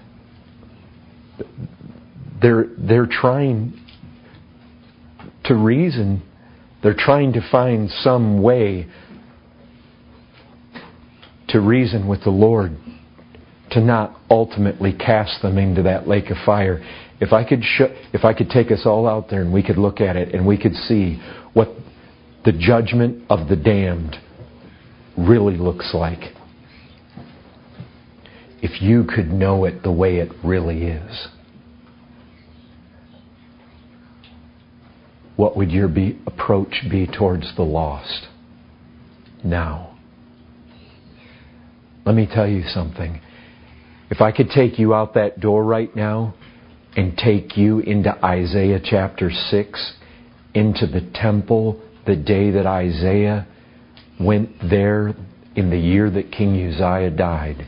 S1: They're trying to reason. They're trying to find some way to reason with the Lord to not ultimately cast them into that lake of fire. If I could take us all out there and we could look at it and we could see what the judgment of the damned really looks like. If you could know it the way it really is, what would your approach be towards the lost now? Let me tell you something. If I could take you out that door right now and take you into Isaiah chapter 6, into the temple the day that Isaiah went there in the year that King Uzziah died,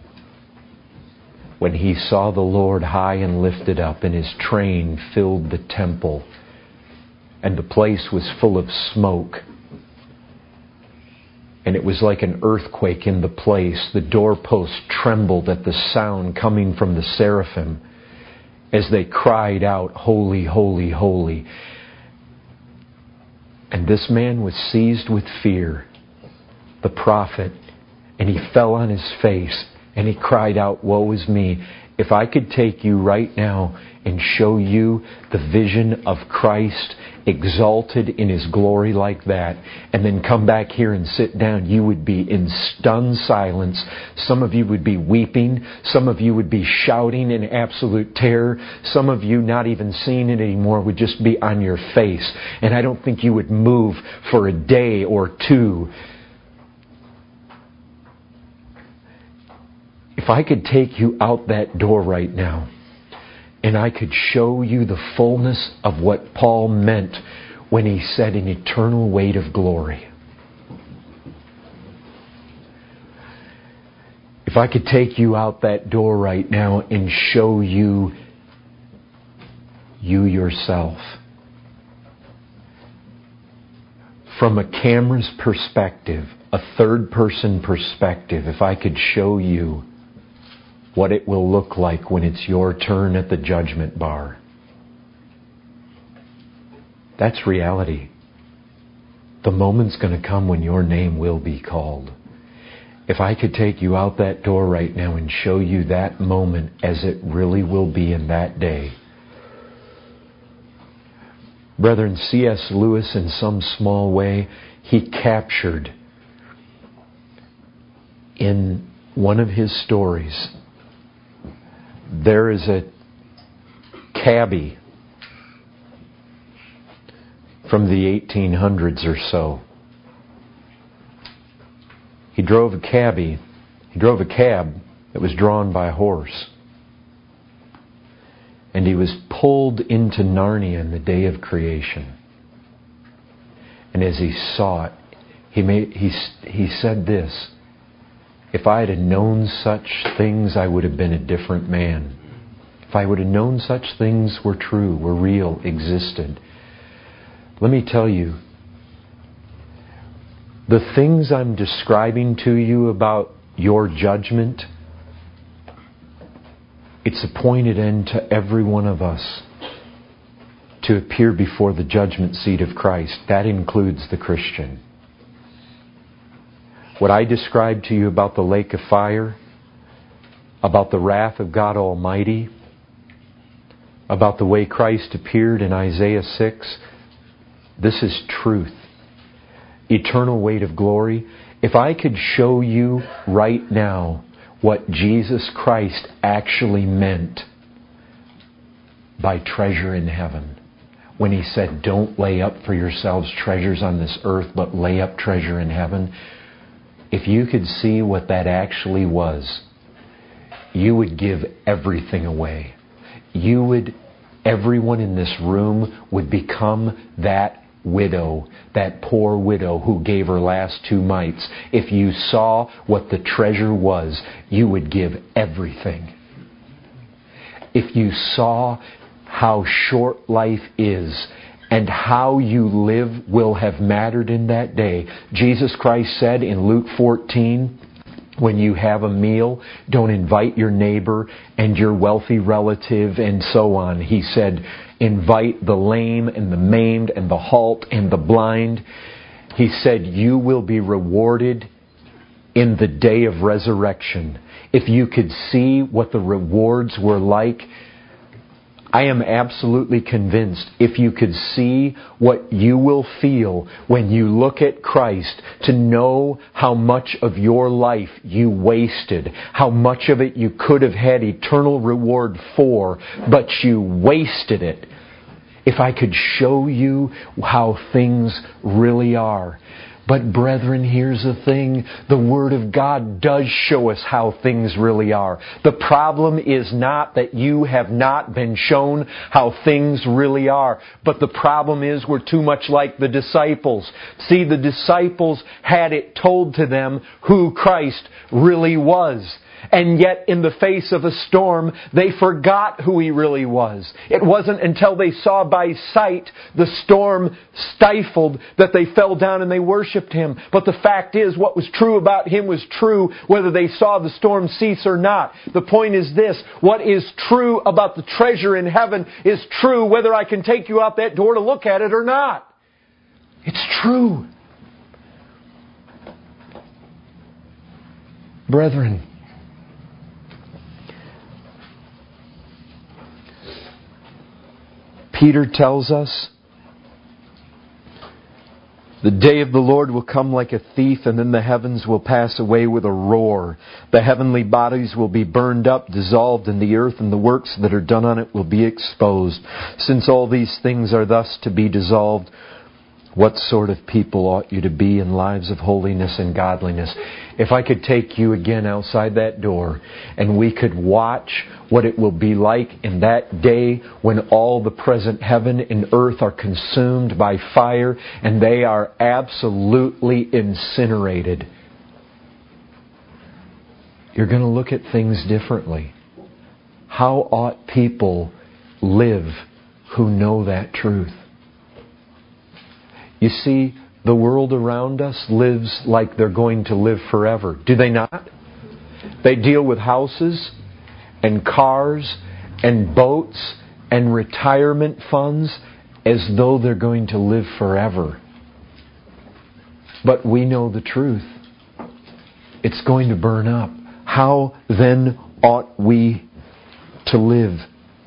S1: when he saw the Lord high and lifted up and His train filled the temple and the place was full of smoke and it was like an earthquake in the place. The doorpost trembled at the sound coming from the seraphim as they cried out, "Holy, holy, holy." And this man was seized with fear, the prophet, and he fell on his face and he cried out, "Woe is me." If I could take you right now and show you the vision of Christ exalted in His glory like that, and then come back here and sit down, you would be in stunned silence. Some of you would be weeping. Some of you would be shouting in absolute terror. Some of you, not even seeing it anymore, would just be on your face. And I don't think you would move for a day or two. If I could take you out that door right now, and I could show you the fullness of what Paul meant when he said an eternal weight of glory. If I could take you out that door right now and show you yourself. From a camera's perspective, a third-person perspective, if I could show you what it will look like when it's your turn at the judgment bar. That's reality. The moment's going to come when your name will be called. If I could take you out that door right now and show you that moment as it really will be in that day. Brethren, C.S. Lewis, in some small way, he captured in one of his stories, there is a cabbie from the 1800s or so. He drove a cab that was drawn by a horse. And he was pulled into Narnia in the day of creation. And as he saw it, he said this: "If I had known such things, I would have been a different man. If I would have known such things were true, were real, existed." Let me tell you, the things I'm describing to you about your judgment, it's a pointed end to every one of us to appear before the judgment seat of Christ. That includes the Christian. What I described to you about the lake of fire, about the wrath of God Almighty, about the way Christ appeared in Isaiah 6, this is truth. Eternal weight of glory. If I could show you right now what Jesus Christ actually meant by treasure in heaven, when He said, "Don't lay up for yourselves treasures on this earth, but lay up treasure in heaven," if you could see what that actually was, you would give everything away. Everyone in this room would become that widow, that poor widow who gave her last 2 mites. If you saw what the treasure was, you would give everything. If you saw how short life is and how you live will have mattered in that day. Jesus Christ said in Luke 14, when you have a meal, don't invite your neighbor and your wealthy relative and so on. He said, invite the lame and the maimed and the halt and the blind. He said, you will be rewarded in the day of resurrection, if you could see what the rewards were like, I am absolutely convinced if you could see what you will feel when you look at Christ, to know how much of your life you wasted, how much of it you could have had eternal reward for, but you wasted it. If I could show you how things really are. But brethren, here's the thing. The Word of God does show us how things really are. The problem is not that you have not been shown how things really are. But the problem is we're too much like the disciples. See, the disciples had it told to them who Christ really was. And yet, in the face of a storm, they forgot who He really was. It wasn't until they saw by sight the storm stifled that they fell down and they worshipped Him. But the fact is, what was true about Him was true whether they saw the storm cease or not. The point is this: what is true about the treasure in heaven is true whether I can take you out that door to look at it or not. It's true. Brethren, Peter tells us, the day of the Lord will come like a thief, and then the heavens will pass away with a roar. The heavenly bodies will be burned up, dissolved in the earth, and the works that are done on it will be exposed. Since all these things are thus to be dissolved, what sort of people ought you to be in lives of holiness and godliness? If I could take you again outside that door and we could watch what it will be like in that day when all the present heaven and earth are consumed by fire and they are absolutely incinerated, you're going to look at things differently. How ought people live who know that truth? You see, the world around us lives like they're going to live forever. Do they not? They deal with houses and cars and boats and retirement funds as though they're going to live forever. But we know the truth. It's going to burn up. How then ought we to live?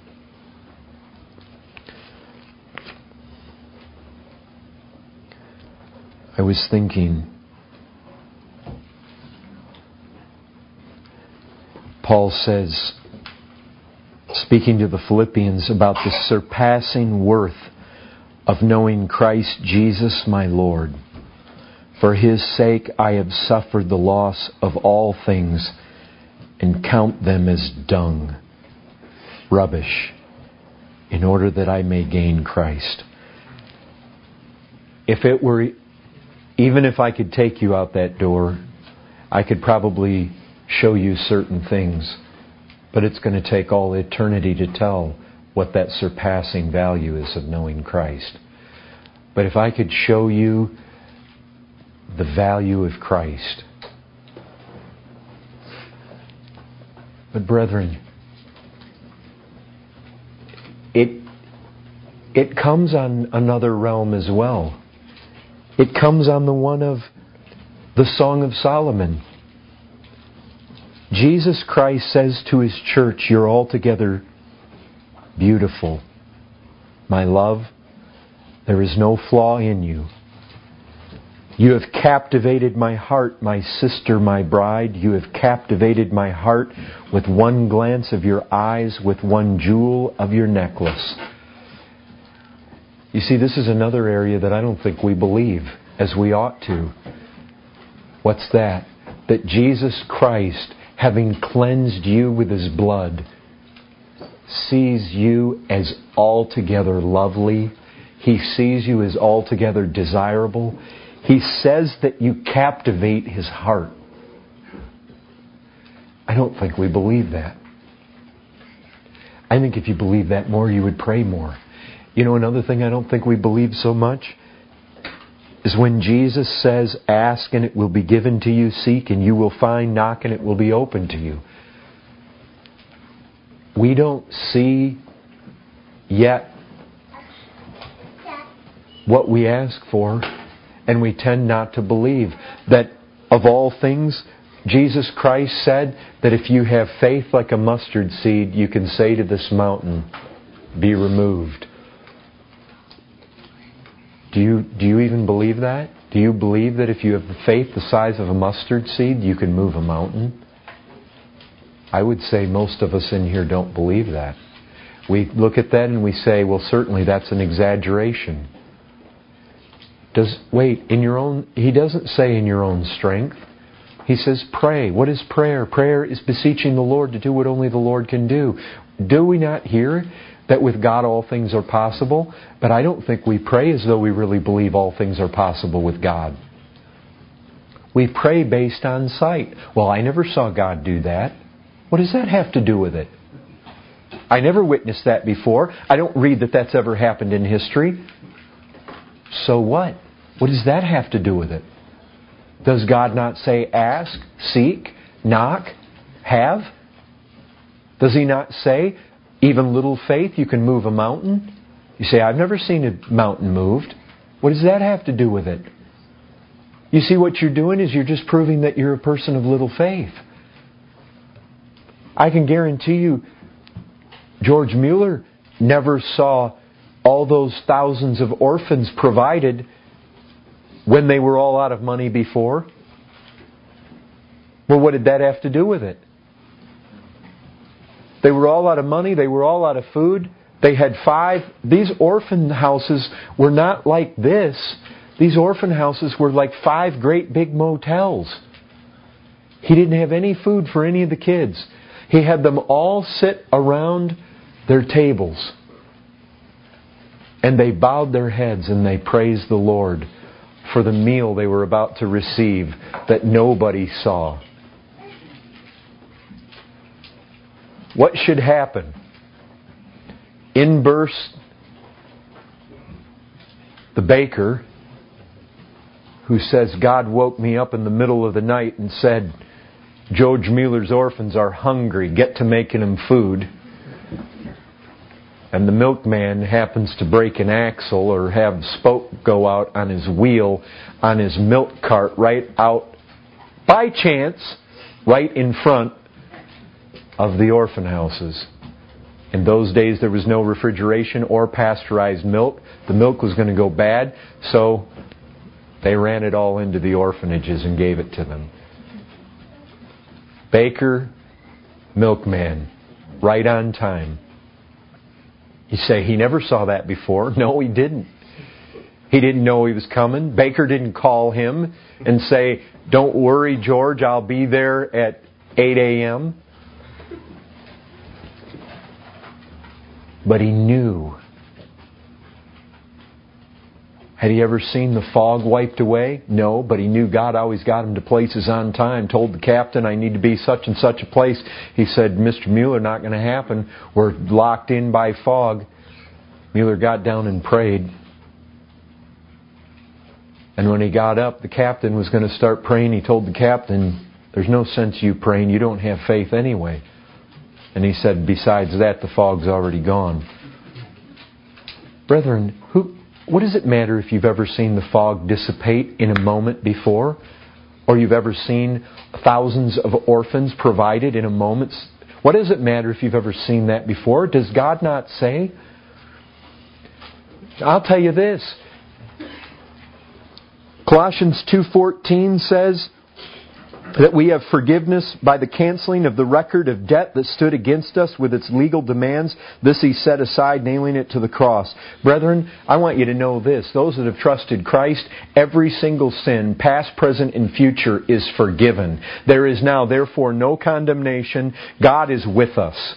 S1: I was thinking, Paul says, speaking to the Philippians, about the surpassing worth of knowing Christ Jesus my Lord. For His sake I have suffered the loss of all things and count them as dung, rubbish, in order that I may gain Christ. Even if I could take you out that door, I could probably show you certain things. But it's going to take all eternity to tell what that surpassing value is of knowing Christ. But if I could show you the value of Christ. But brethren, it comes on another realm as well. It comes on the one of the Song of Solomon. Jesus Christ says to His church, "You're altogether beautiful. My love, there is no flaw in you. You have captivated my heart, my sister, my bride. You have captivated my heart with one glance of your eyes, with one jewel of your necklace." You see, this is another area that I don't think we believe as we ought to. What's that? That Jesus Christ, having cleansed you with His blood, sees you as altogether lovely. He sees you as altogether desirable. He says that you captivate His heart. I don't think we believe that. I think if you believe that more, you would pray more. You know, another thing I don't think we believe so much is when Jesus says, "Ask and it will be given to you, seek and you will find, knock and it will be open to you." We don't see yet what we ask for, and we tend not to believe that of all things, Jesus Christ said that if you have faith like a mustard seed, you can say to this mountain, be removed. Do you even believe that? Do you believe that if you have faith the size of a mustard seed, you can move a mountain? I would say most of us in here don't believe that. We look at that and we say, well, certainly that's an exaggeration. He doesn't say in your own strength. He says pray. What is prayer? Prayer is beseeching the Lord to do what only the Lord can do. Do we not hear that with God all things are possible? But I don't think we pray as though we really believe all things are possible with God. We pray based on sight. Well, I never saw God do that. What does that have to do with it? I never witnessed that before. I don't read that that's ever happened in history. So what? What does that have to do with it? Does God not say ask, seek, knock, have? Does He not say, even little faith, you can move a mountain? You say, I've never seen a mountain moved. What does that have to do with it? You see, what you're doing is you're just proving that you're a person of little faith. I can guarantee you, George Mueller never saw all those thousands of orphans provided when they were all out of money before. Well, what did that have to do with it? They were all out of money. They were all out of food. They had 5. These orphan houses were not like this. These orphan houses were like 5 great big motels. He didn't have any food for any of the kids. He had them all sit around their tables. And they bowed their heads and they praised the Lord for the meal they were about to receive that nobody saw. What should happen? In burst the baker who says, God woke me up in the middle of the night and said, George Mueller's orphans are hungry, get to making them food. And the milkman happens to break an axle or have spoke go out on his wheel on his milk cart right out, by chance, right in front of the orphan houses. In those days there was no refrigeration or pasteurized milk. The milk was going to go bad, so they ran it all into the orphanages and gave it to them. Baker, milkman, right on time. You say, he never saw that before. No, he didn't. He didn't know he was coming. Baker didn't call him and say, don't worry, George, I'll be there at 8 a.m. But he knew. Had he ever seen the fog wiped away? No, but he knew God always got him to places on time. Told the captain, I need to be such and such a place. He said, Mr. Mueller, not going to happen. We're locked in by fog. Mueller got down and prayed. And when he got up, the captain was going to start praying. He told the captain, there's no sense you praying. You don't have faith anyway. And he said, besides that, the fog's already gone. Brethren, what does it matter if you've ever seen the fog dissipate in a moment before? Or you've ever seen thousands of orphans provided in a moment? What does it matter if you've ever seen that before? Does God not say? I'll tell you this. Colossians 2:14 says that we have forgiveness by the canceling of the record of debt that stood against us with its legal demands. This He set aside, nailing it to the cross. Brethren, I want you to know this. Those that have trusted Christ, every single sin, past, present, and future, is forgiven. There is now, therefore, no condemnation. God is with us.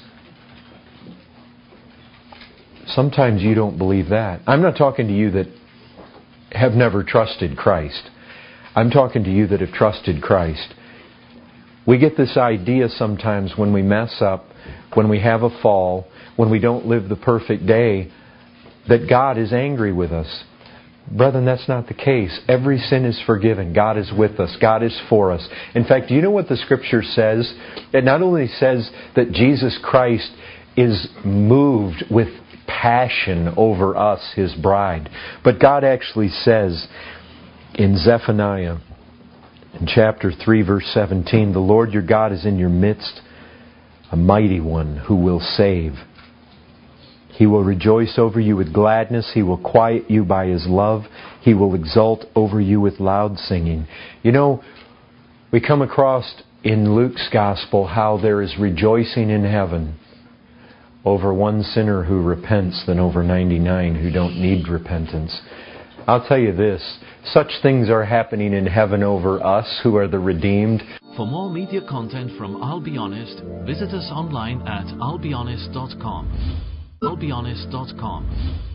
S1: Sometimes you don't believe that. I'm not talking to you that have never trusted Christ. I'm talking to you that have trusted Christ. We get this idea sometimes when we mess up, when we have a fall, when we don't live the perfect day, that God is angry with us. Brethren, that's not the case. Every sin is forgiven. God is with us. God is for us. In fact, do you know what the Scripture says? It not only says that Jesus Christ is moved with passion over us, His bride, but God actually says in Zephaniah In chapter 3, verse 17, the Lord your God is in your midst, a mighty one who will save. He will rejoice over you with gladness. He will quiet you by His love. He will exult over you with loud singing. You know, we come across in Luke's Gospel how there is rejoicing in heaven over one sinner who repents than over 99 who don't need repentance. I'll tell you this, such things are happening in heaven over us who are the redeemed.
S10: For more media content from I'll Be Honest, visit us online at I'llBeHonest.com. I'llBeHonest.com.